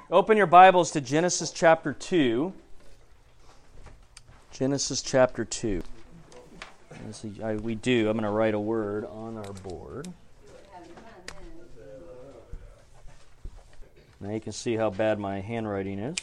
Open your Bibles to Genesis chapter 2. Genesis chapter 2. We do. I'm going to write a word on our board. Now you can see how bad my handwriting is.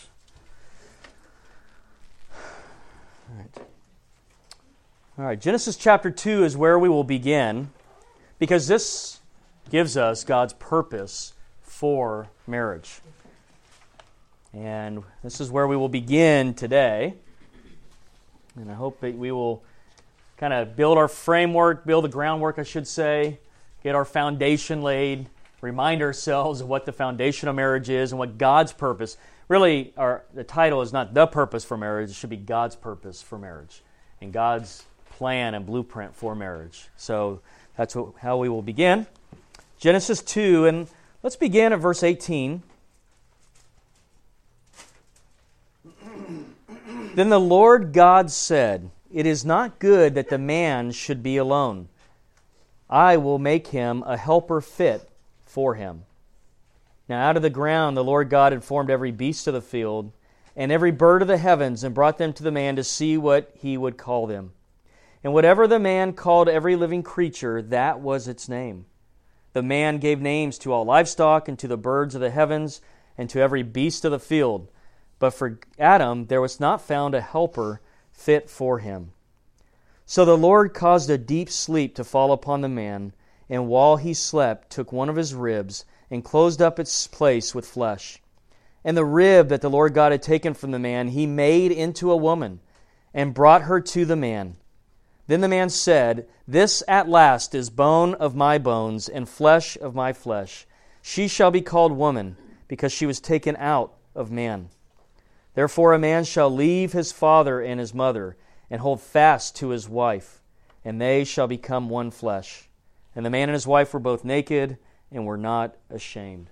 All right. Genesis chapter 2 is where we will begin, because this gives us God's purpose for marriage. And this is where we will begin today. And I hope that we will kind of build our framework, build the groundwork, I should say, get our foundation laid, remind ourselves of what the foundation of marriage is and what God's purpose. Really, the title is not the purpose for marriage, it should be God's purpose for marriage and God's plan and blueprint for marriage. So that's how we will begin. Genesis 2, and let's begin at verse 18. Then the Lord God said, "It is not good that the man should be alone. I will make him a helper fit for him." Now out of the ground the Lord God had formed every beast of the field and every bird of the heavens and brought them to the man to see what he would call them. And whatever the man called every living creature, that was its name. The man gave names to all livestock and to the birds of the heavens and to every beast of the field. But for Adam there was not found a helper fit for him. So the Lord caused a deep sleep to fall upon the man, and while he slept took one of his ribs and closed up its place with flesh. And the rib that the Lord God had taken from the man he made into a woman and brought her to the man. Then the man said, "This at last is bone of my bones and flesh of my flesh. She shall be called woman, because she was taken out of man. Therefore a man shall leave his father and his mother, and hold fast to his wife, and they shall become one flesh. And the man and his wife were both naked, and were not ashamed."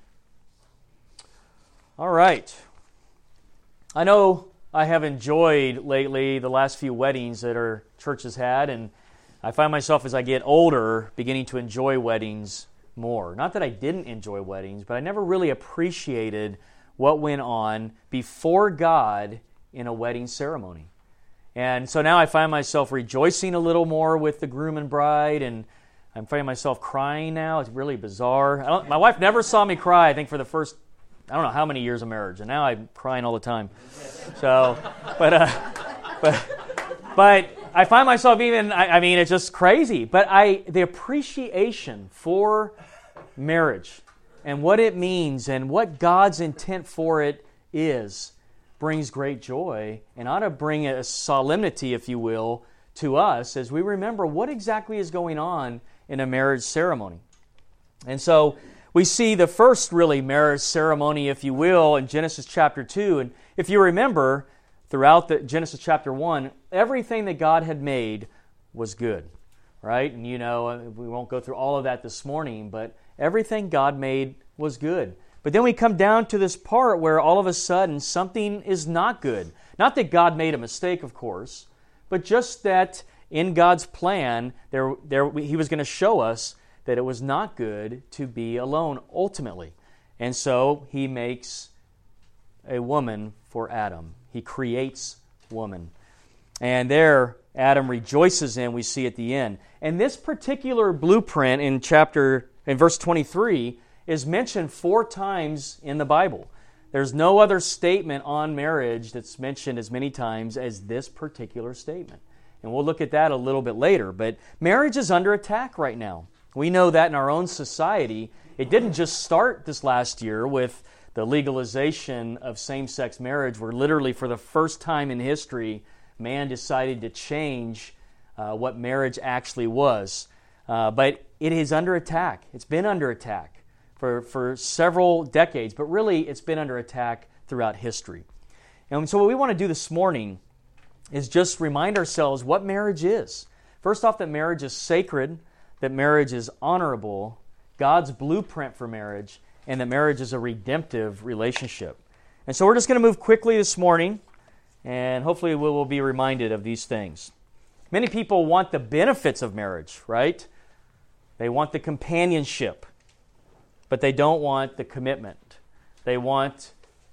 All right. I know I have enjoyed lately the last few weddings that our church has had, and I find myself as I get older beginning to enjoy weddings more. Not that I didn't enjoy weddings, but I never really appreciated what went on before God in a wedding ceremony. And so now I find myself rejoicing a little more with the groom and bride, and I'm finding myself crying now. It's really bizarre. My wife never saw me cry, I think, for the first, I don't know how many years of marriage, and now I'm crying all the time. So, but I find myself even, I mean, it's just crazy. But the appreciation for marriage and what it means and what God's intent for it is brings great joy and ought to bring a solemnity, if you will, to us as we remember what exactly is going on in a marriage ceremony. And so we see the first really marriage ceremony, if you will, in Genesis chapter 2. And if you remember, throughout the Genesis chapter 1, everything that God had made was good, right? And you know, we won't go through all of that this morning, but everything God made was good. But then we come down to this part where all of a sudden something is not good. Not that God made a mistake, of course, but just that in God's plan, He was going to show us that it was not good to be alone ultimately. And so He makes a woman for Adam. He creates woman. And there Adam rejoices in, we see at the end. And this particular blueprint in verse 23 is mentioned 4 times in the Bible. There's no other statement on marriage that's mentioned as many times as this particular statement. And we'll look at that a little bit later. But marriage is under attack right now. We know that in our own society. It didn't just start this last year with the legalization of same-sex marriage, where literally for the first time in history, man decided to change what marriage actually was. But it is under attack. It's been under attack for several decades, but really it's been under attack throughout history. And so what we want to do this morning is just remind ourselves what marriage is. First off, that marriage is sacred, that marriage is honorable, God's blueprint for marriage, and that marriage is a redemptive relationship. And so we're just going to move quickly this morning, and hopefully we will be reminded of these things. Many people want the benefits of marriage, right? They want the companionship, but they don't want the commitment. They want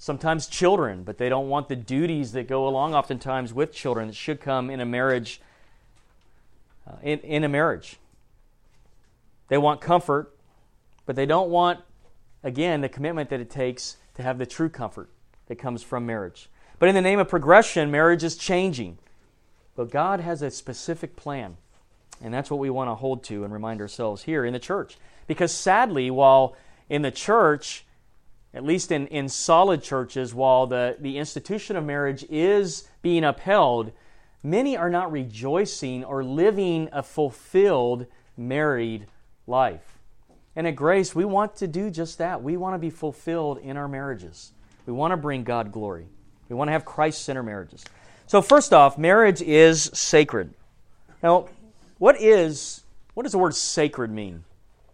sometimes children, but they don't want the duties that go along oftentimes with children that should come in a marriage. In a marriage, they want comfort, but they don't want, again, the commitment that it takes to have the true comfort that comes from marriage. But in the name of progression, marriage is changing. But God has a specific plan, and that's what we want to hold to and remind ourselves here in the church. Because sadly, while in the church, at least in solid churches, while the institution of marriage is being upheld, many are not rejoicing or living a fulfilled married life. And at Grace, we want to do just that. We want to be fulfilled in our marriages. We want to bring God glory. We want to have Christ-centered marriages. So first off, marriage is sacred. Now, what does the word sacred mean?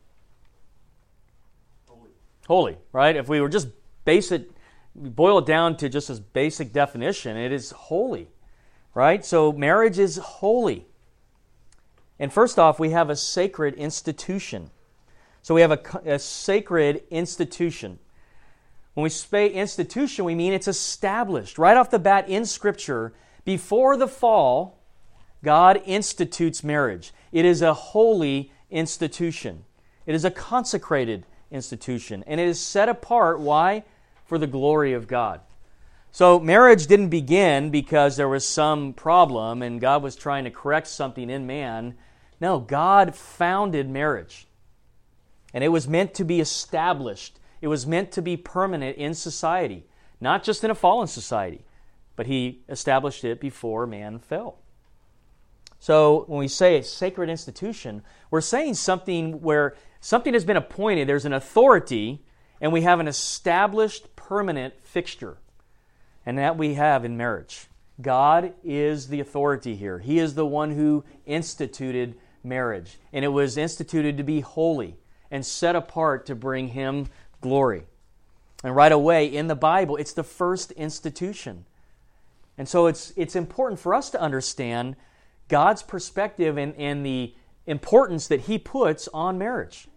Holy, right? If we were just boil it down to just this basic definition, it is holy, right? So marriage is holy. And first off, we have a sacred institution. So we have a sacred institution. When we say institution, we mean it's established. Right off the bat in Scripture, before the fall, God institutes marriage. It is a holy institution. It is a consecrated institution. And it is set apart, why? For the glory of God. So marriage didn't begin because there was some problem and God was trying to correct something in man. No, God founded marriage. And it was meant to be established. It was meant to be permanent in society. Not just in a fallen society, but He established it before man fell. So when we say a sacred institution, we're saying something where something has been appointed, there's an authority, and we have an established permanent fixture. And that we have in marriage. God is the authority here. He is the one who instituted marriage. And it was instituted to be holy and set apart to bring Him glory. And right away in the Bible, it's the first institution. And so it's important for us to understand God's perspective and the importance that He puts on marriage.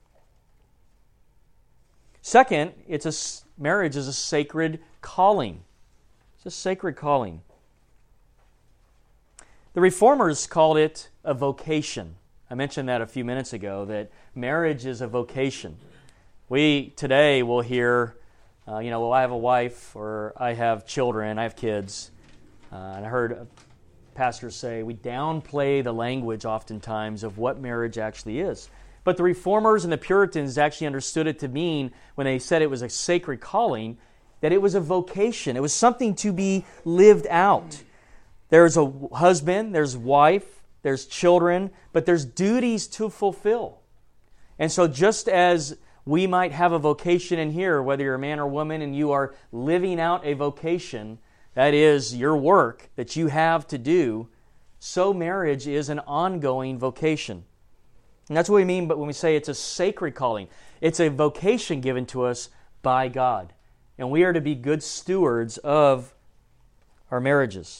Second, marriage is a sacred calling. It's a sacred calling. The Reformers called it a vocation. I mentioned that a few minutes ago, that marriage is a vocation. We today will hear, I have a wife, or I have children, I have kids. And I heard pastors say we downplay the language oftentimes of what marriage actually is. But the Reformers and the Puritans actually understood it to mean, when they said it was a sacred calling, that it was a vocation. It was something to be lived out. There's a husband, there's wife, there's children, but there's duties to fulfill. And so just as we might have a vocation in here, whether you're a man or woman, and you are living out a vocation, that is your work that you have to do, so marriage is an ongoing vocation. And that's what we mean when we say it's a sacred calling. It's a vocation given to us by God. And we are to be good stewards of our marriages.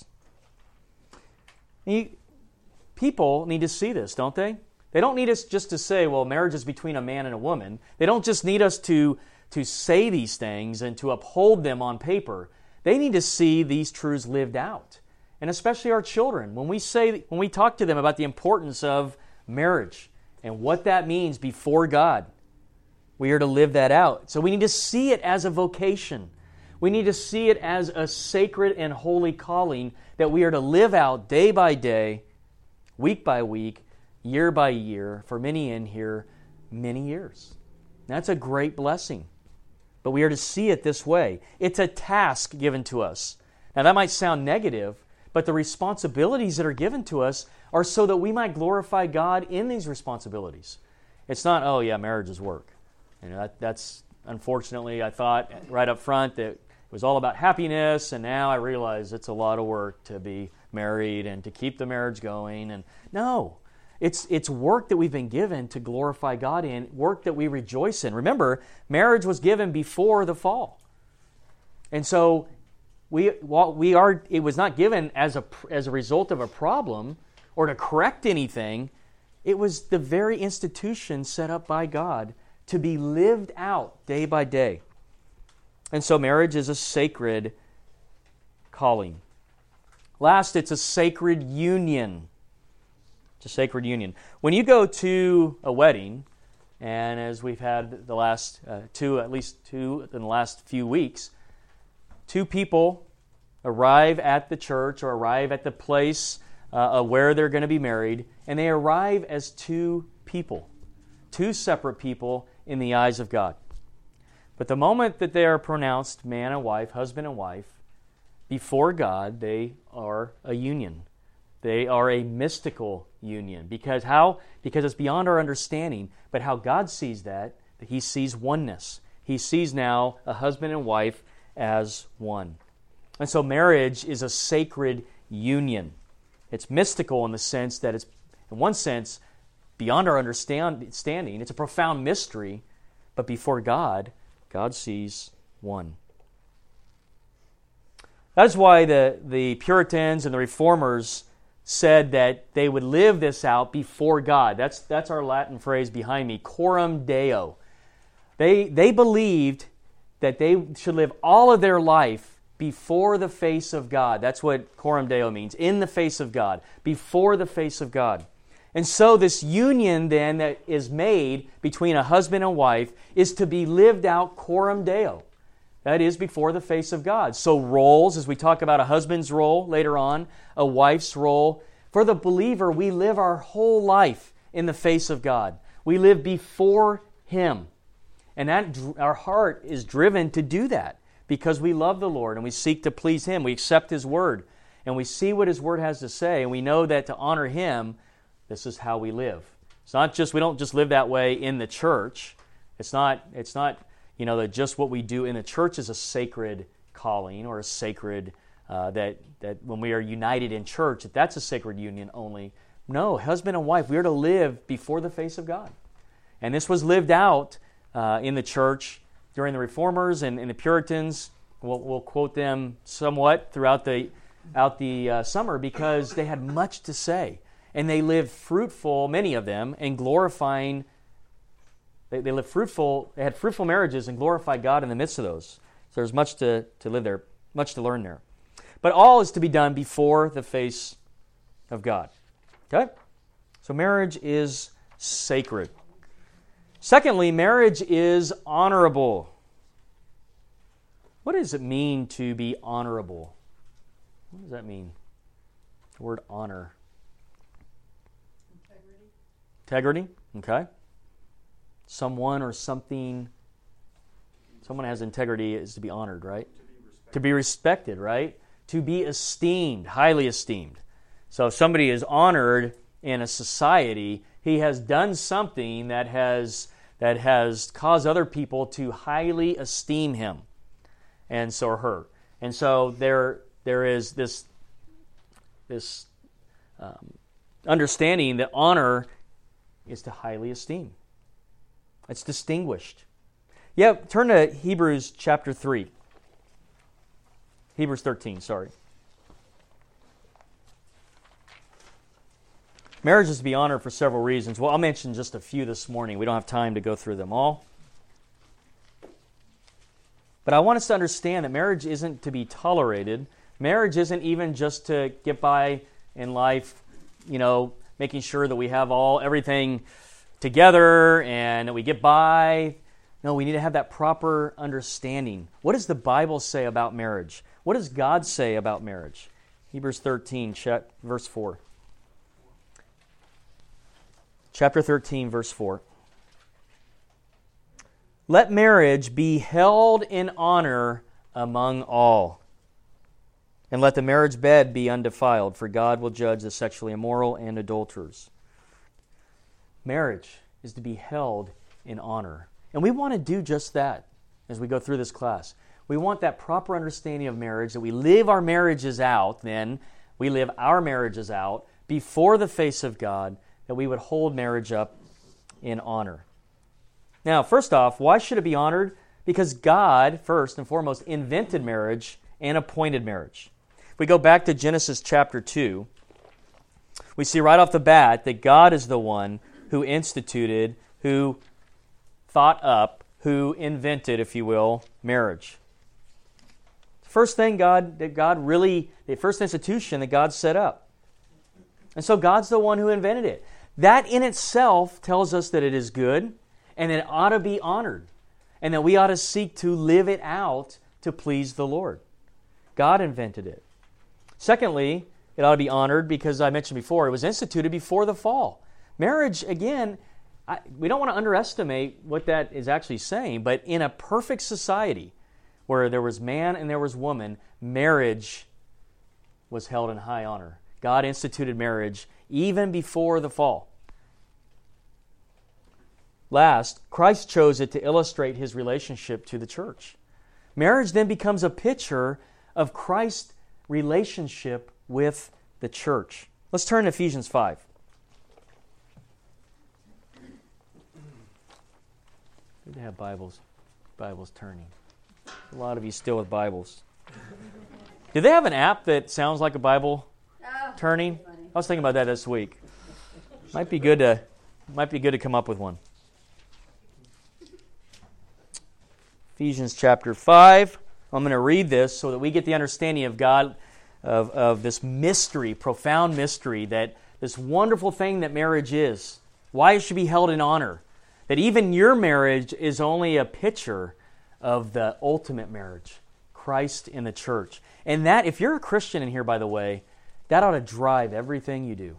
People need to see this, don't they? They don't need us just to say, well, marriage is between a man and a woman. They don't just need us to say these things and to uphold them on paper. They need to see these truths lived out. And especially our children. When we talk to them about the importance of marriage and what that means before God, we are to live that out. So we need to see it as a vocation. We need to see it as a sacred and holy calling that we are to live out day by day, week by week, year by year, for many in here, many years. That's a great blessing. But we are to see it this way. It's a task given to us. Now that might sound negative, but the responsibilities that are given to us are so that we might glorify God in these responsibilities. It's not, oh yeah, marriage is work. That's unfortunately, I thought right up front that it was all about happiness, and now I realize it's a lot of work to be married and to keep the marriage going. And no, it's work that we've been given to glorify God in, work that we rejoice in. Remember, marriage was given before the fall. And so it was not given as a result of a problem or to correct anything. It was the very institution set up by God to be lived out day by day. And so marriage is a sacred calling. Last, it's a sacred union. It's a sacred union. When you go to a wedding, and as we've had the last at least two in the last few weeks, two people arrive at the church or arrive at the place where they're going to be married, and they arrive as two people, two separate people in the eyes of God. But the moment that they are pronounced man and wife, husband and wife, before God, they are a union. They are a mystical union. Because how? Because it's beyond our understanding. But how God sees that He sees oneness. He sees now a husband and wife as one. And so marriage is a sacred union. It's mystical in the sense that it's, in one sense, beyond our understanding. It's a profound mystery. But before God, God sees one. That is why the Puritans and the Reformers said that they would live this out before God. That's our Latin phrase behind me, coram Deo. They believed that they should live all of their life before the face of God. That's what coram Deo means, in the face of God, before the face of God. And so this union then that is made between a husband and wife is to be lived out coram Deo. That is, before the face of God. So roles, as we talk about a husband's role later on, a wife's role. For the believer, we live our whole life in the face of God. We live before Him. And that our heart is driven to do that because we love the Lord and we seek to please Him. We accept His Word and we see what His Word has to say, and we know that to honor Him, this is how we live. It's not just, we don't just live that way in the church. It's not that just what we do in the church is a sacred calling or a sacred, that when we are united in church, that's a sacred union only. No, husband and wife, we are to live before the face of God. And this was lived out in the church during the Reformers and the Puritans. We'll quote them somewhat throughout the summer because they had much to say. And they lived fruitful, many of them, and glorifying. They lived fruitful. They had fruitful marriages and glorified God in the midst of those. So there's much to live there, much to learn there. But all is to be done before the face of God. Okay? So marriage is sacred. Secondly, marriage is honorable. What does it mean to be honorable? What does that mean? The word honor. Integrity, okay. Someone or something, someone has integrity is to be honored, right? To be respected, right? To be esteemed, highly esteemed. So if somebody is honored in a society, he has done something that has caused other people to highly esteem him, and so or her. And so there is this understanding that honor is to highly esteem. It's distinguished. Yeah, turn to Hebrews chapter 3. Hebrews 13, sorry. Marriage is to be honored for several reasons. Well, I'll mention just a few this morning. We don't have time to go through them all. But I want us to understand that marriage isn't to be tolerated. Marriage isn't even just to get by in life, making sure that we have everything together and that we get by. No, we need to have that proper understanding. What does the Bible say about marriage? What does God say about marriage? Hebrews 13, verse 4. Chapter 13, verse 4. Let marriage be held in honor among all, and let the marriage bed be undefiled, for God will judge the sexually immoral and adulterers. Marriage is to be held in honor. And we want to do just that as we go through this class. We want that proper understanding of marriage, that we live our marriages out, then we live our marriages out before the face of God, that we would hold marriage up in honor. Now, first off, why should it be honored? Because God, first and foremost, invented marriage and appointed marriage. If we go back to Genesis chapter 2, we see right off the bat that God is the one who instituted, who thought up, who invented, if you will, marriage. first thing the first institution that God set up. And so God's the one who invented it. That in itself tells us that it is good and that it ought to be honored and that we ought to seek to live it out to please the Lord. God invented it. Secondly, it ought to be honored because I mentioned before, it was instituted before the fall. Marriage, again, we don't want to underestimate what that is actually saying, but in a perfect society where there was man and there was woman, marriage was held in high honor. God instituted marriage even before the fall. Last, Christ chose it to illustrate His relationship to the church. Marriage then becomes a picture of Christ's relationship with the church. Let's turn to Ephesians 5. Good to have Bibles turning. A lot of you still with Bibles. Do they have an app that sounds like a Bible turning? I was thinking about that this week. Might be good to come up with one. Ephesians chapter 5. I'm going to read this so that we get the understanding of God, of this mystery, profound mystery, that this wonderful thing that marriage is, why it should be held in honor, that even your marriage is only a picture of the ultimate marriage, Christ in the church. And that, if you're a Christian in here, by the way, that ought to drive everything you do.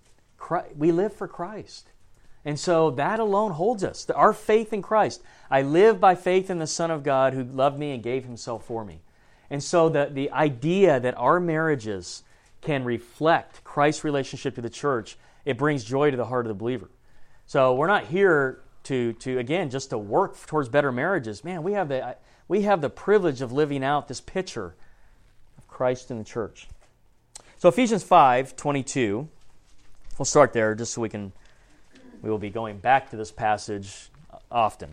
We live for Christ. And so that alone holds us. Our faith in Christ. I live by faith in the Son of God who loved me and gave Himself for me. And so the idea that our marriages can reflect Christ's relationship to the church, it brings joy to the heart of the believer. So we're not here to again, just to work towards better marriages. Man, we have the privilege of living out this picture of Christ in the church. So Ephesians 5:22, we'll start there just so we will be going back to this passage often.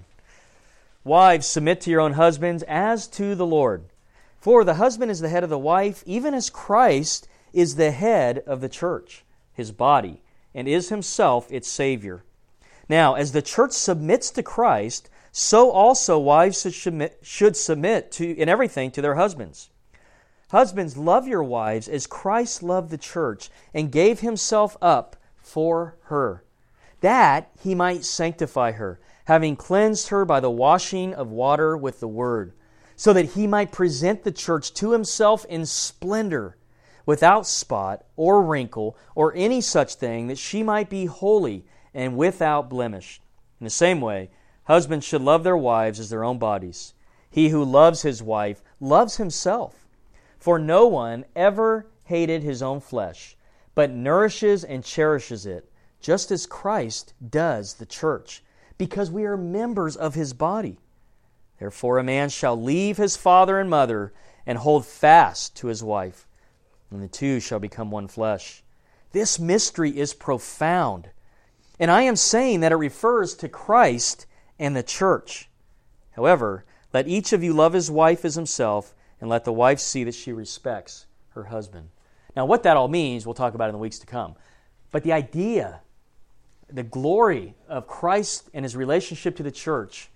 Wives, submit to your own husbands as to the Lord. For the husband is the head of the wife, even as Christ is the head of the church, His body, and is Himself its Savior. Now, as the church submits to Christ, so also wives should submit to in everything to their husbands. Husbands, love your wives as Christ loved the church and gave Himself up for her, that He might sanctify her, having cleansed her by the washing of water with the word, so that He might present the church to Himself in splendor, without spot or wrinkle or any such thing, that she might be holy and without blemish. In the same way, husbands should love their wives as their own bodies. He who loves his wife loves himself. For no one ever hated his own flesh, but nourishes and cherishes it, just as Christ does the church, because we are members of His body. Therefore a man shall leave his father and mother and hold fast to his wife, and the two shall become one flesh. This mystery is profound, and I am saying that it refers to Christ and the church. However, let each of you love his wife as himself, and let the wife see that she respects her husband. Now, what that all means, we'll talk about in the weeks to come. But the idea, the glory of Christ and His relationship to the church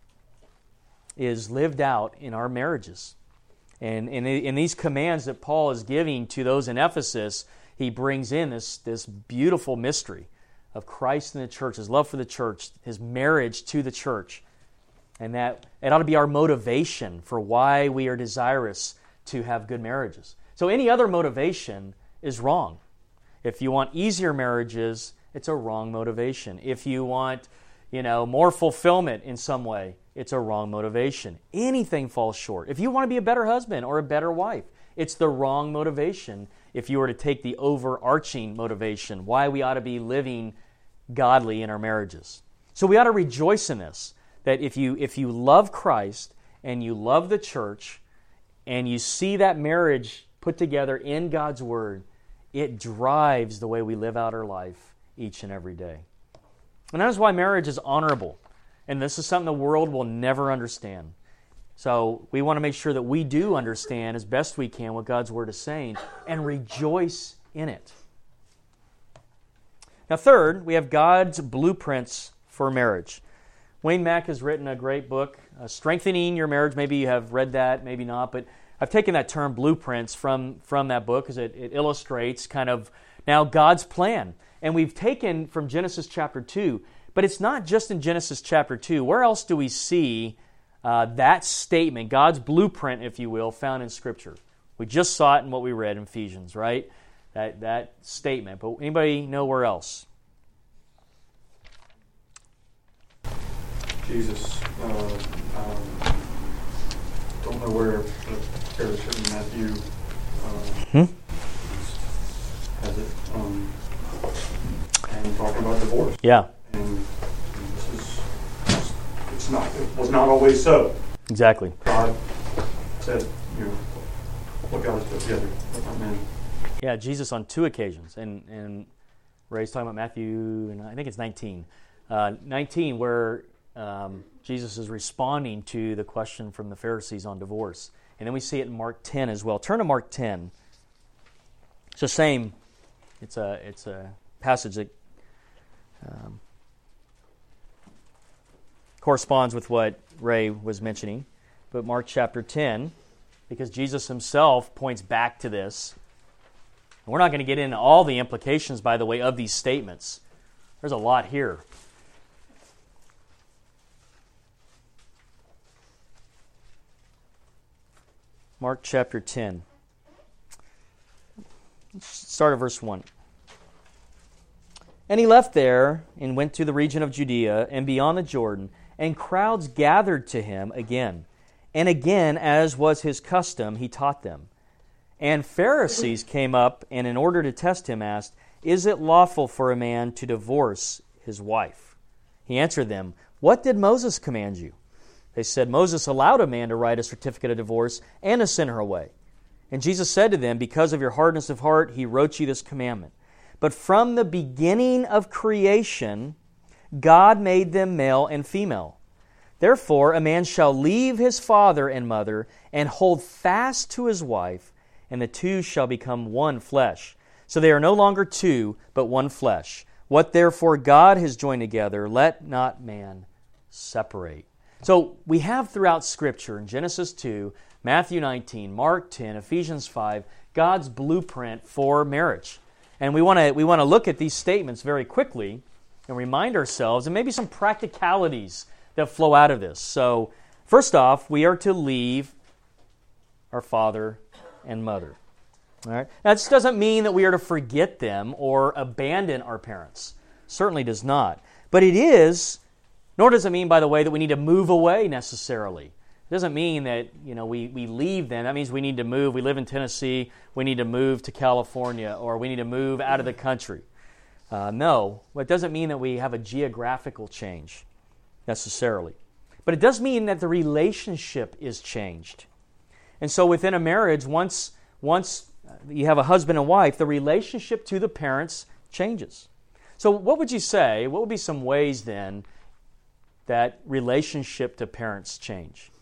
is lived out in our marriages. And in these commands that Paul is giving to those in Ephesus, he brings in this beautiful mystery of Christ and the church, His love for the church, His marriage to the church. And that it ought to be our motivation for why we are desirous to have good marriages. So any other motivation is wrong. If you want easier marriages, it's a wrong motivation. If you want, more fulfillment in some way, it's a wrong motivation. Anything falls short. If you want to be a better husband or a better wife, it's the wrong motivation if you were to take the overarching motivation, why we ought to be living godly in our marriages. So we ought to rejoice in this, that if you love Christ and you love the church and you see that marriage put together in God's Word, it drives the way we live out our life each and every day. And that is why marriage is honorable. And this is something the world will never understand. So we want to make sure that we do understand as best we can what God's Word is saying and rejoice in it. Now third, we have God's blueprints for marriage. Wayne Mack has written a great book, Strengthening Your Marriage. Maybe you have read that, maybe not, but I've taken that term blueprints from that book because it illustrates kind of now God's plan. And we've taken from Genesis chapter 2, but it's not just in Genesis chapter 2. Where else do we see that statement, God's blueprint, if you will, found in Scripture? We just saw it in what we read in Ephesians, right? That statement. But anybody know where else? Jesus, don't know where, but Terry showed me Matthew has it, and talking about divorce. Yeah. And it was not always so. Exactly. God said, what God has put together, not man. Yeah, Jesus on 2 occasions, and Ray's talking about Matthew, and I think it's 19. 19, where Jesus is responding to the question from the Pharisees on divorce. And then we see it in Mark 10 as well. Turn to Mark 10. It's the same. It's a passage that corresponds with what Ray was mentioning. But Mark chapter 10, because Jesus himself points back to this. And we're not going to get into all the implications, by the way, of these statements. There's a lot here. Mark chapter 10. Let's start at verse 1. And he left there and went to the region of Judea and beyond the Jordan, and crowds gathered to him again. And again, as was his custom, he taught them. And Pharisees came up, and in order to test him, asked, "Is it lawful for a man to divorce his wife?" He answered them, "What did Moses command you?" They said, "Moses allowed a man to write a certificate of divorce and to send her away." And Jesus said to them, "Because of your hardness of heart, he wrote you this commandment. But from the beginning of creation, God made them male and female. Therefore, a man shall leave his father and mother and hold fast to his wife, and the two shall become one flesh. So they are no longer two, but one flesh. What therefore God has joined together, let not man separate." So we have throughout Scripture, in Genesis 2, Matthew 19, Mark 10, Ephesians 5, God's blueprint for marriage. And we want to look at these statements very quickly and remind ourselves, and maybe some practicalities that flow out of this. So, first off, we are to leave our father and mother. All right? Now, this doesn't mean that we are to forget them or abandon our parents. Certainly does not. But it is, nor does it mean, by the way, that we need to move away necessarily. It doesn't mean that we leave them. That means we need to move. We live in Tennessee. We need to move to California, or we need to move out of the country. No, it doesn't mean that we have a geographical change necessarily. But it does mean that the relationship is changed. And so within a marriage, once you have a husband and wife, the relationship to the parents changes. So what would you say, what would be some ways then that relationship to parents change?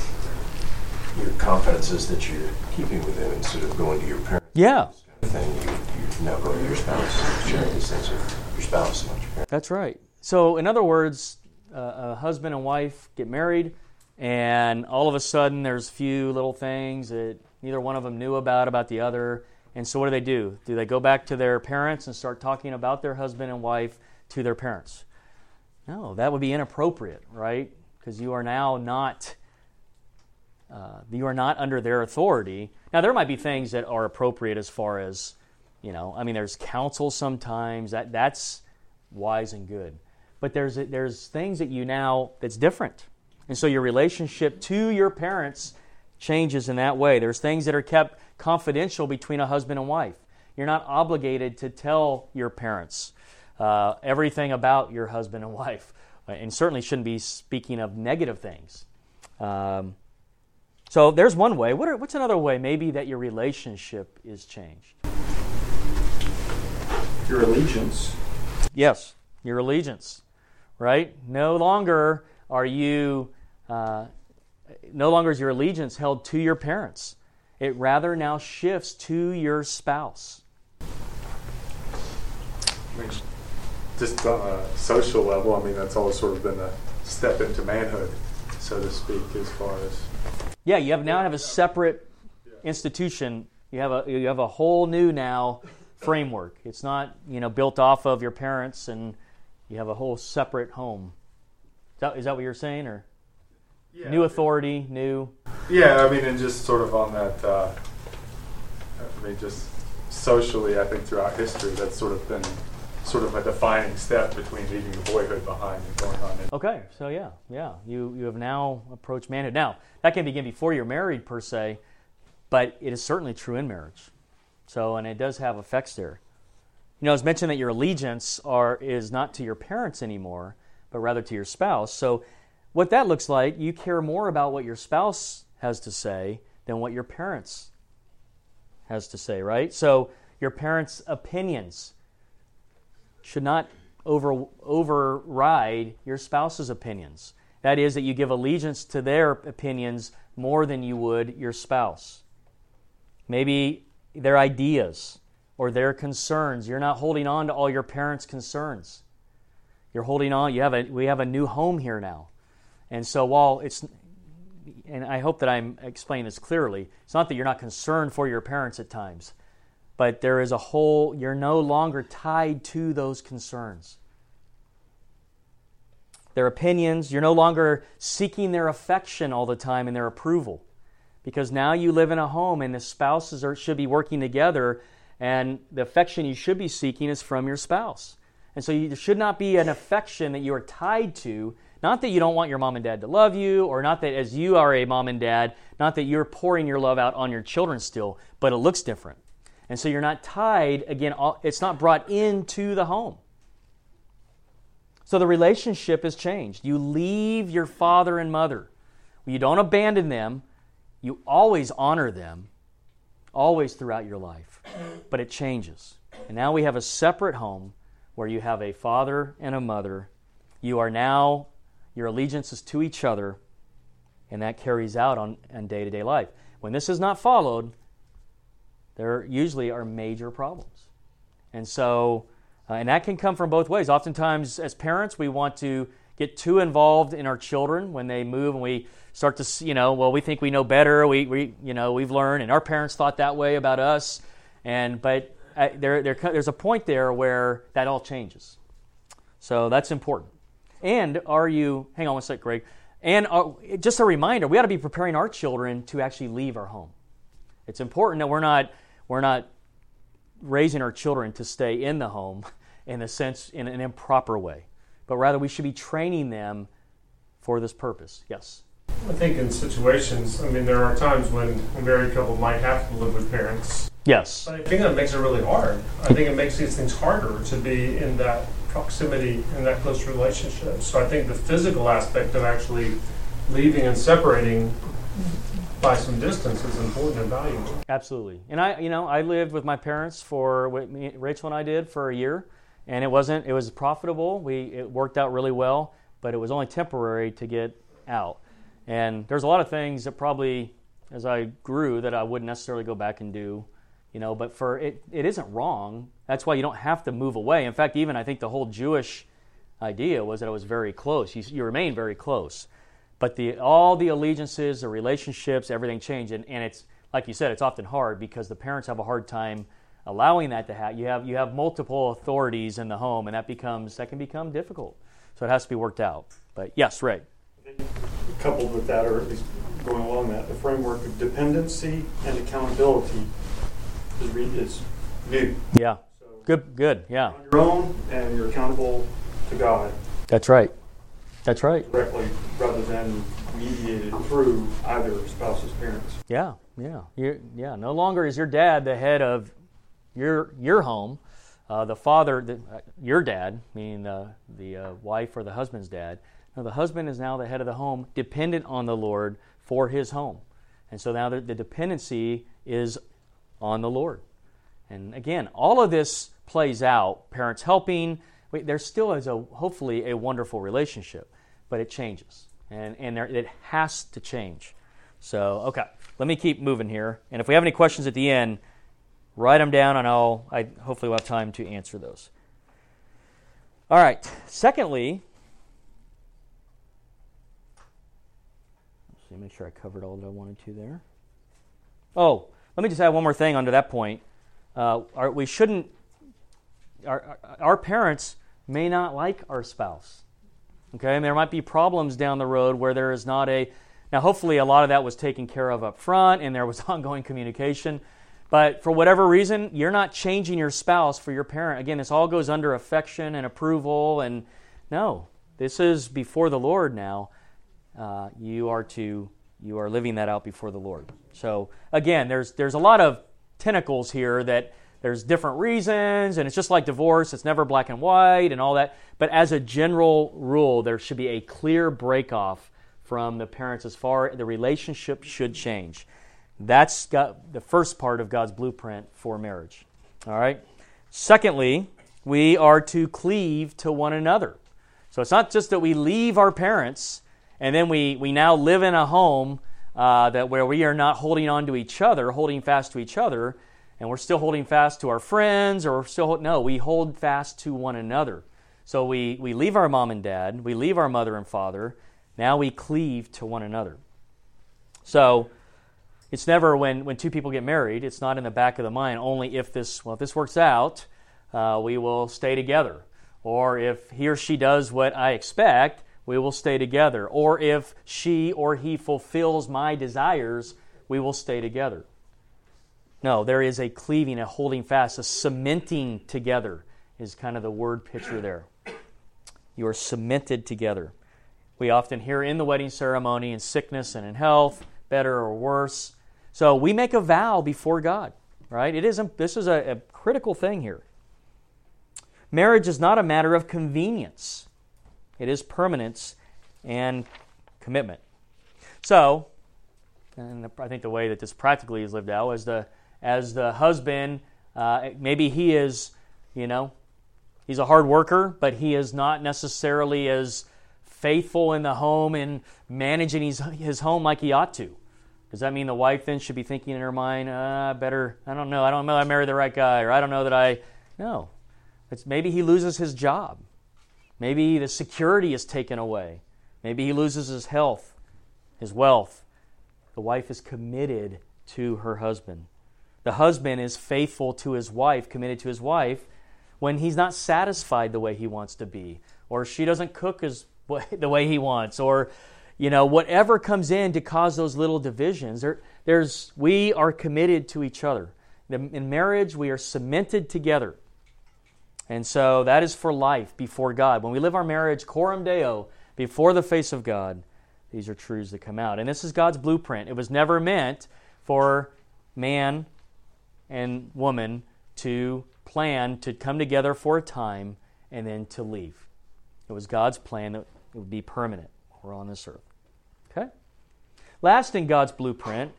Your confidence is that you're keeping with them instead of going to your parents. Yeah. Then you now go to your spouse, sharing these things with your spouse, not your parents. That's right. So in other words, a husband and wife get married, and all of a sudden there's a few little things that neither one of them knew about the other. And so what do? Do they go back to their parents and start talking about their husband and wife to their parents? No, that would be inappropriate, right? Because you are now not under their authority. Now, there might be things that are appropriate as far as, there's counsel sometimes. That's wise and good. But there's things that that's different. And so your relationship to your parents changes in that way. There's things that are kept confidential between a husband and wife. You're not obligated to tell your parents everything about your husband and wife, and certainly shouldn't be speaking of negative things. So there's one way. What's another way maybe that your relationship is changed? Your allegiance. Yes, your allegiance, right? No longer is your allegiance held to your parents. It rather now shifts to your spouse. Just on a social level, that's always sort of been the step into manhood, so to speak, as far as Yeah, you now have a separate institution. You have a whole new now framework. It's not built off of your parents, and you have a whole separate home. Is that what you're saying, or new authority, new? Yeah, I mean, and just sort of on that. Just socially, I think throughout history, that's sort of been sort of a defining step between leaving the boyhood behind and going on. Okay, so yeah, you have now approached manhood. Now that can begin before you're married per se, but it is certainly true in marriage. So, and it does have effects there. It's mentioned that your allegiance is not to your parents anymore, but rather to your spouse. So, what that looks like, you care more about what your spouse has to say than what your parents has to say, right? So, your parents' opinions should not override your spouse's opinions. That is, that you give allegiance to their opinions more than you would your spouse. Maybe their ideas or their concerns. You're not holding on to all your parents' concerns. You're holding on. We have a new home here now. And so while and I hope that I'm explaining this clearly, it's not that you're not concerned for your parents at times, but there is you're no longer tied to those concerns. Their opinions, you're no longer seeking their affection all the time and their approval. Because now you live in a home and the spouses should be working together, and the affection you should be seeking is from your spouse. And so there should not be an affection that you are tied to, not that you don't want your mom and dad to love you, or not that as you are a mom and dad, not that you're pouring your love out on your children still, but it looks different. And so you're not tied, again, it's not brought into the home. So the relationship is changed. You leave your father and mother. You don't abandon them. You always honor them, always throughout your life. But it changes. And now we have a separate home where you have a father and a mother. Your allegiance is to each other, and that carries out on day-to-day life. When this is not followed, there usually are major problems. And so, and that can come from both ways. Oftentimes, as parents, we want to get too involved in our children when they move, and we start to, we think we know better. We've learned, and our parents thought that way about us. But there's a point there where that all changes. So that's important. And hang on one sec, Greg. And just a reminder, we ought to be preparing our children to actually leave our home. It's important that we're not raising our children to stay in the home in an improper way, but rather we should be training them for this purpose. Yes. I think in situations, there are times when a married couple might have to live with parents. Yes. But I think that makes it really hard. I think it makes these things harder to be in that proximity, in that close relationship. So I think the physical aspect of actually leaving and separating by some distance is important and valuable. Absolutely. And I lived with my parents Rachel and I did for a year, and it was profitable. It worked out really well, but it was only temporary to get out. And there's a lot of things that probably, as I grew, that I wouldn't necessarily go back and do, but it isn't wrong. That's why you don't have to move away. In fact, even I think the whole Jewish idea was that it was very close. You remain very close. But all the allegiances, the relationships, everything changed. And it's, like you said, it's often hard because the parents have a hard time allowing that to happen. You have multiple authorities in the home, and that can become difficult. So it has to be worked out. But yes, Ray. Coupled with that, or at least going along that, the framework of dependency and accountability is new. Yeah. So good. Yeah. You're on your own, and you're accountable to God. That's right. Directly, rather than mediated through either spouse's parents. Yeah. No longer is your dad the head of your home. The father, your dad, meaning the wife or the husband's dad. No, the husband is now the head of the home, dependent on the Lord for his home. And so now the dependency is on the Lord. And again, all of this plays out, parents helping. There still is hopefully a wonderful relationship, but it changes. And it has to change. So, okay, let me keep moving here. And if we have any questions at the end, write them down, and hopefully we'll have time to answer those. All right, secondly, Let me make sure I covered all that I wanted to there. Oh, let me just add one more thing onto that point. Our parents may not like our spouse. Okay, and there might be problems down the road where there is not a... Now, hopefully a lot of that was taken care of up front and there was ongoing communication. But for whatever reason, you're not changing your spouse for your parent. Again, this all goes under affection and approval. And no, this is before the Lord now. You are living that out before the Lord. So again, there's a lot of tentacles here that there's different reasons, and it's just like divorce. It's never black and white and all that. But as a general rule, there should be a clear break-off from the parents as far the relationship should change. That's got the first part of God's blueprint for marriage. All right. Secondly, we are to cleave to one another. So it's not just that we leave our parents and then we now live in a home where we are not holding on to each other, holding fast to each other, and we're still holding fast to our friends, or we hold fast to one another. So we leave our mom and dad, we leave our mother and father, now we cleave to one another. So it's never when two people get married, it's not in the back of the mind, only if this works out, we will stay together. Or if he or she does what I expect, we will stay together. Or if she or he fulfills my desires, we will stay together. No, there is a cleaving, a holding fast, a cementing together is kind of the word picture there. You are cemented together. We often hear in the wedding ceremony, in sickness and in health, better or worse. So we make a vow before God, right? This is a critical thing here. Marriage is not a matter of convenience. It is permanence and commitment. So, and I think the way that this practically is lived out as the husband, maybe he is, he's a hard worker, but he is not necessarily as faithful in the home and managing his home like he ought to. Does that mean the wife then should be thinking in her mind, I don't know I married the right guy, or I don't know that no. Maybe he loses his job. Maybe the security is taken away. Maybe he loses his health, his wealth. The wife is committed to her husband. The husband is faithful to his wife, committed to his wife, when he's not satisfied the way he wants to be, or she doesn't cook the way he wants, or whatever comes in to cause those little divisions. We are committed to each other. In marriage, we are cemented together. And so that is for life before God. When we live our marriage, coram Deo, before the face of God, these are truths that come out. And this is God's blueprint. It was never meant for man and woman to plan to come together for a time and then to leave. It was God's plan that it would be permanent. We're on this earth. Okay? Last in God's blueprint,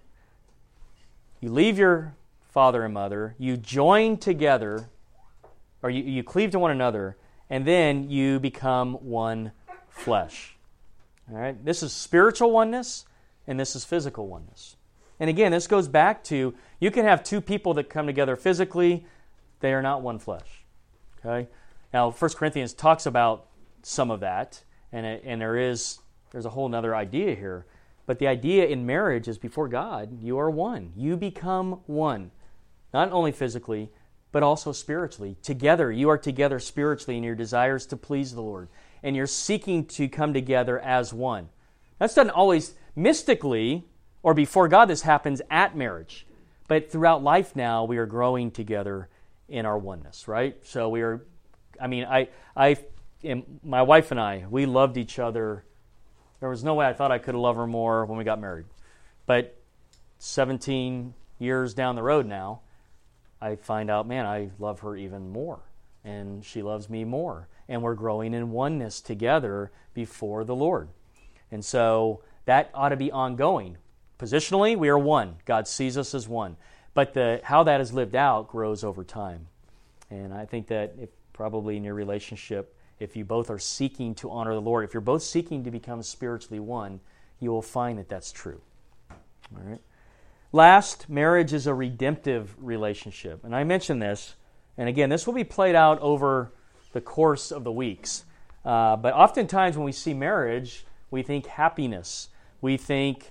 you leave your father and mother, you join together, or you cleave to one another, and then you become one flesh. All right? This is spiritual oneness, and this is physical oneness. And again, this goes back to, you can have two people that come together physically, they are not one flesh. Okay? Now, 1 Corinthians talks about some of that, and there's a whole other idea here. But the idea in marriage is before God, you are one. You become one. Not only physically, but also spiritually. Together, you are together spiritually in your desires to please the Lord. And you're seeking to come together as one. That's not always mystically, or before God, this happens at marriage. But throughout life now, we are growing together in our oneness, right? So my wife and I, we loved each other. There was no way I thought I could love her more when we got married. But 17 years down the road now, I find out, I love her even more. And she loves me more. And we're growing in oneness together before the Lord. And so that ought to be ongoing. Positionally, we are one. God sees us as one. But how that is lived out grows over time. And I think that probably in your relationship, if you both are seeking to honor the Lord, if you're both seeking to become spiritually one, you will find that that's true. All right. Last, marriage is a redemptive relationship. And I mentioned this, and again, this will be played out over the course of the weeks. But oftentimes when we see marriage, we think happiness. We think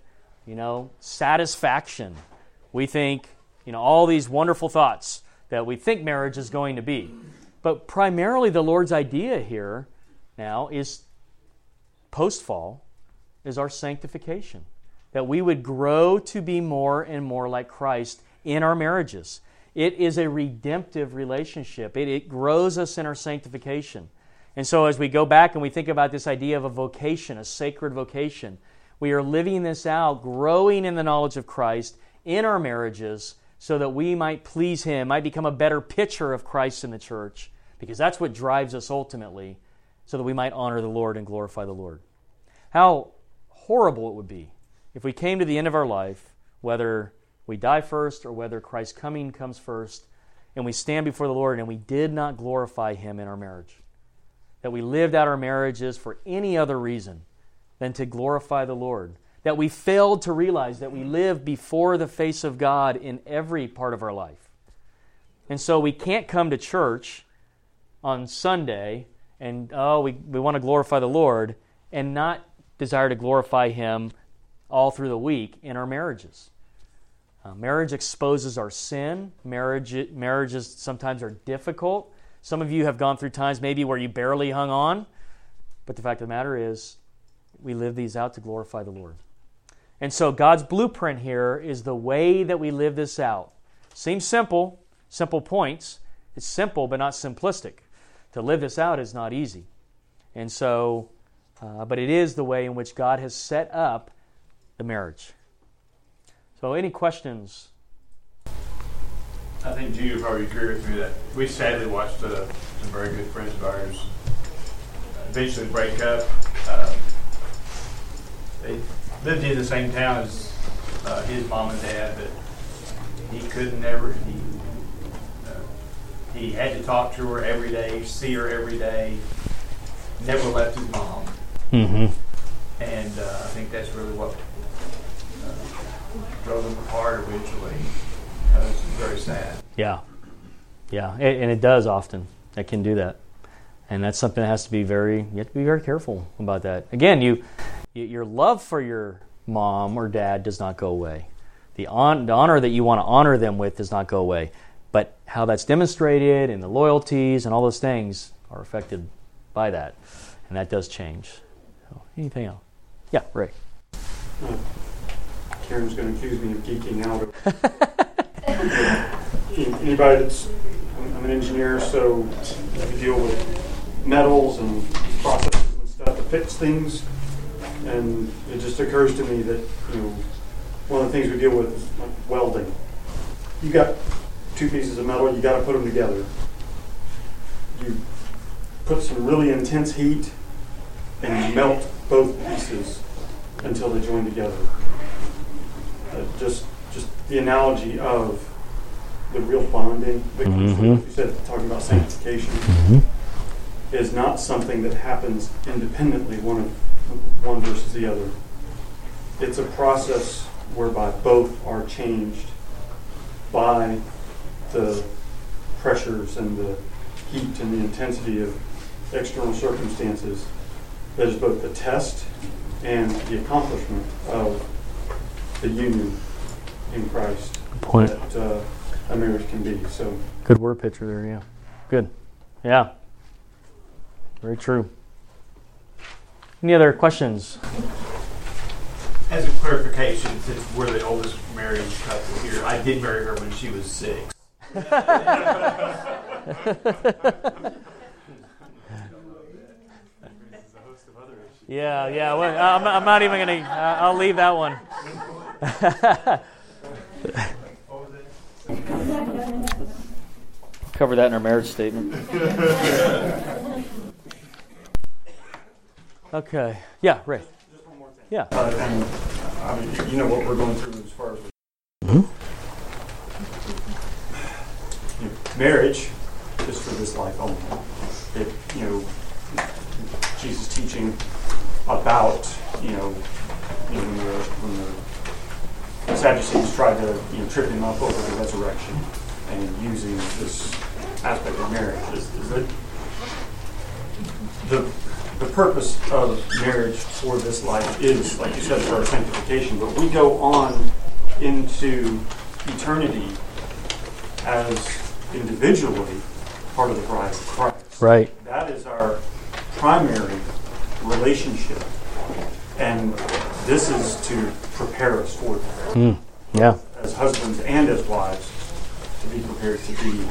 satisfaction. We think, all these wonderful thoughts that we think marriage is going to be. But primarily the Lord's idea here now is post-fall is our sanctification. That we would grow to be more and more like Christ in our marriages. It is a redemptive relationship. It grows us in our sanctification. And so as we go back and we think about this idea of a vocation, a sacred vocation, we are living this out, growing in the knowledge of Christ in our marriages so that we might please Him, might become a better picture of Christ in the church, because that's what drives us ultimately, so that we might honor the Lord and glorify the Lord. How horrible it would be if we came to the end of our life, whether we die first or whether Christ's coming comes first, and we stand before the Lord and we did not glorify Him in our marriage. That we lived out our marriages for any other reason than to glorify the Lord. That we failed to realize that we live before the face of God in every part of our life. And so we can't come to church on Sunday and, we want to glorify the Lord and not desire to glorify Him all through the week in our marriages. Marriage exposes our sin. Marriages sometimes are difficult. Some of you have gone through times maybe where you barely hung on, but the fact of the matter is we live these out to glorify the Lord. And so God's blueprint here is the way that we live this out. Seems simple points. It's simple but not simplistic. To live this out is not easy. And so, but it is the way in which God has set up the marriage. So any questions? I think Judy would probably agree with me that we sadly watched some very good friends of ours eventually break up. They lived in the same town as his mom and dad, but he could never. He had to talk to her every day, see her every day. Never left his mom. Mm-hmm. And I think that's really what drove them apart eventually. It's very sad. Yeah, and it does often. It can do that, and that's something that has to be you have to be very careful about that. Again, your love for your mom or dad does not go away. The honor that you want to honor them with does not go away, but how that's demonstrated and the loyalties and all those things are affected by that, and that does change. So, anything else? Yeah, Ray. Karen's going to accuse me of geeking out. Anybody I'm an engineer, so I deal with metals and processes and stuff to fix things. And it just occurs to me that, one of the things we deal with is like welding. You got two pieces of metal, you got to put them together. You put some really intense heat and you melt both pieces until they join together. Just the analogy of the real bonding that comes from what you said, talking about sanctification, is not something that happens independently, one versus the other. It's a process whereby both are changed by the pressures and the heat and the intensity of external circumstances. That is both the test and the accomplishment of the union in Christ that a marriage can be. So good word picture there. Yeah, good. Yeah, very true. Any other questions? As a clarification, since we're the oldest married couple here, I did marry her when she was 6. Yeah. Well, I'm not even going to. I'll leave that one. Cover that in our marriage statement. Okay. Yeah, Ray. just one more thing. Yeah. And you know what we're going through as far as marriage is for this life only. Jesus teaching about when the Sadducees tried to trip him up over the resurrection and using this aspect of marriage is that the purpose of marriage for this life is, like you said, for our sanctification, but we go on into eternity as individually part of the bride of Christ. Right. That is our primary relationship, and this is to prepare us for that. Yeah. As husbands and as wives, to be prepared to be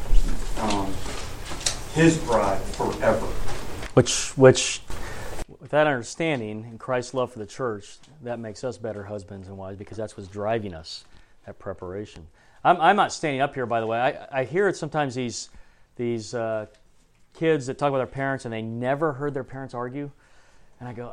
His bride forever. Which, with that understanding and Christ's love for the church, that makes us better husbands and wives, because that's what's driving us, that preparation. I'm not standing up here, by the way. I hear it sometimes, these kids that talk about their parents and they never heard their parents argue. And I go,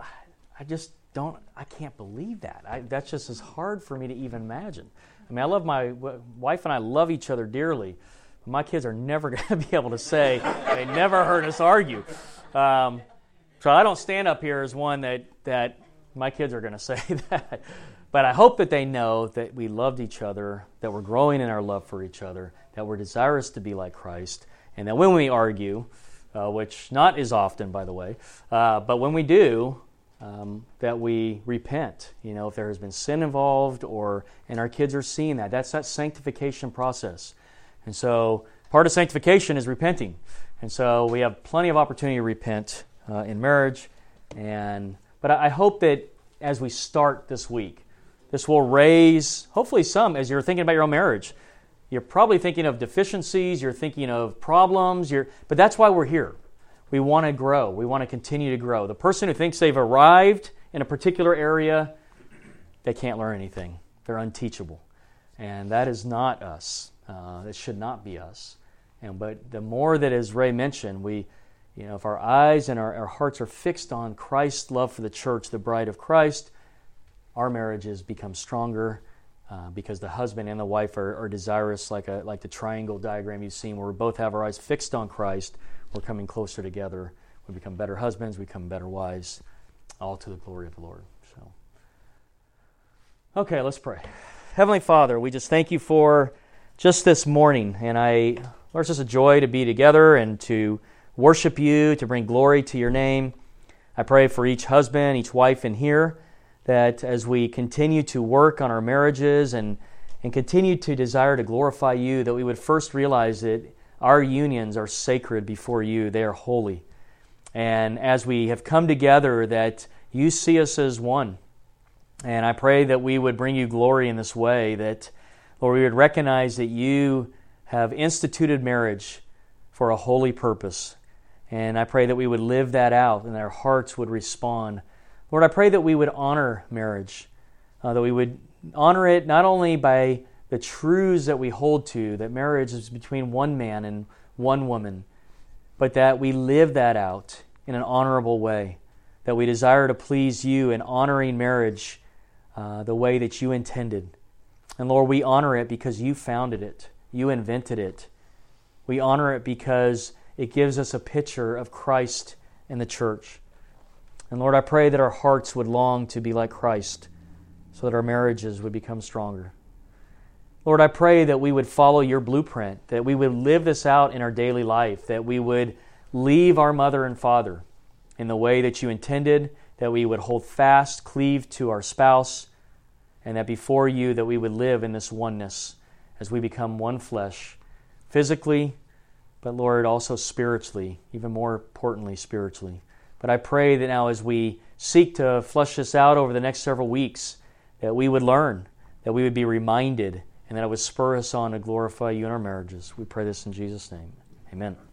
I can't believe that. That's just as hard for me to even imagine. I mean, I love my wife, and I love each other dearly. My kids are never going to be able to say they never heard us argue. So I don't stand up here as one that my kids are going to say that. But I hope that they know that we loved each other, that we're growing in our love for each other, that we're desirous to be like Christ, and that when we argue, which not is often, by the way, but when we do, that we repent. You know, if there has been sin involved, and our kids are seeing that. That's that sanctification process. And so part of sanctification is repenting. And so we have plenty of opportunity to repent in marriage. But I hope that as we start this week, this will raise, hopefully some, as you're thinking about your own marriage. You're probably thinking of deficiencies, you're thinking of problems, but that's why we're here. We want to grow. We want to continue to grow. The person who thinks they've arrived in a particular area, they can't learn anything. They're unteachable. And that is not us. That should not be us. But the more that, as Ray mentioned, if our eyes and our hearts are fixed on Christ's love for the church, the bride of Christ, our marriages become stronger because the husband and the wife are desirous, like the triangle diagram you've seen, where we both have our eyes fixed on Christ. We're coming closer together. We become better husbands. We become better wives, all to the glory of the Lord. So, okay, let's pray. Heavenly Father, we just thank you for just this morning. And Lord, it's just a joy to be together and to worship you, to bring glory to your name. I pray for each husband, each wife in here, that as we continue to work on our marriages and continue to desire to glorify you, that we would first realize that our unions are sacred before you. They are holy. And as we have come together, that you see us as one. And I pray that we would bring you glory in this way, that, Lord, we would recognize that you have instituted marriage for a holy purpose. And I pray that we would live that out and our hearts would respond. Lord, I pray that we would honor marriage, that we would honor it not only by the truths that we hold to, that marriage is between one man and one woman, but that we live that out in an honorable way, that we desire to please you in honoring marriage the way that you intended. And Lord, we honor it because you founded it. You invented it. We honor it because it gives us a picture of Christ and the church. And Lord, I pray that our hearts would long to be like Christ so that our marriages would become stronger. Lord, I pray that we would follow your blueprint, that we would live this out in our daily life, that we would leave our mother and father in the way that you intended, that we would hold fast, cleave to our spouse, and that before you that we would live in this oneness as we become one flesh, physically, but Lord, also spiritually, even more importantly, spiritually. But I pray that now as we seek to flesh this out over the next several weeks, that we would learn, that we would be reminded, and that it would spur us on to glorify you in our marriages. We pray this in Jesus' name. Amen.